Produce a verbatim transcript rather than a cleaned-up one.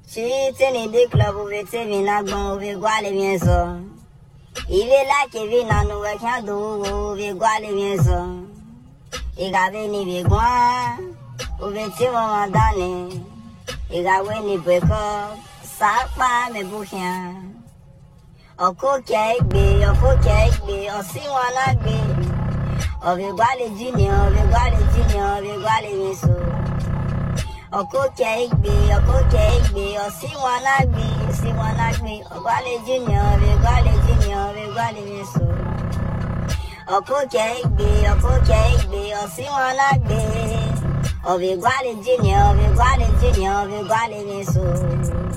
Chitini de club over Tivina Gon over Gualimienso. Ive la che vina no we can do over Gualimienso. Iga veni vigua over Timo Mandane. Iga weni beko sapa me bukia. Oko cake be, oko cake be, or see one be. Over Guali Junior, over Guali Junior, over Gualimienso. Oko cake be, oko cake be, or see one like me, see one like me, or Guale Junior, we Guale Junior, we Gualimienso. Oko cake be, oko cake be, or see one like me, or we Guale Junior, we Guale Junior, we Gualimienso.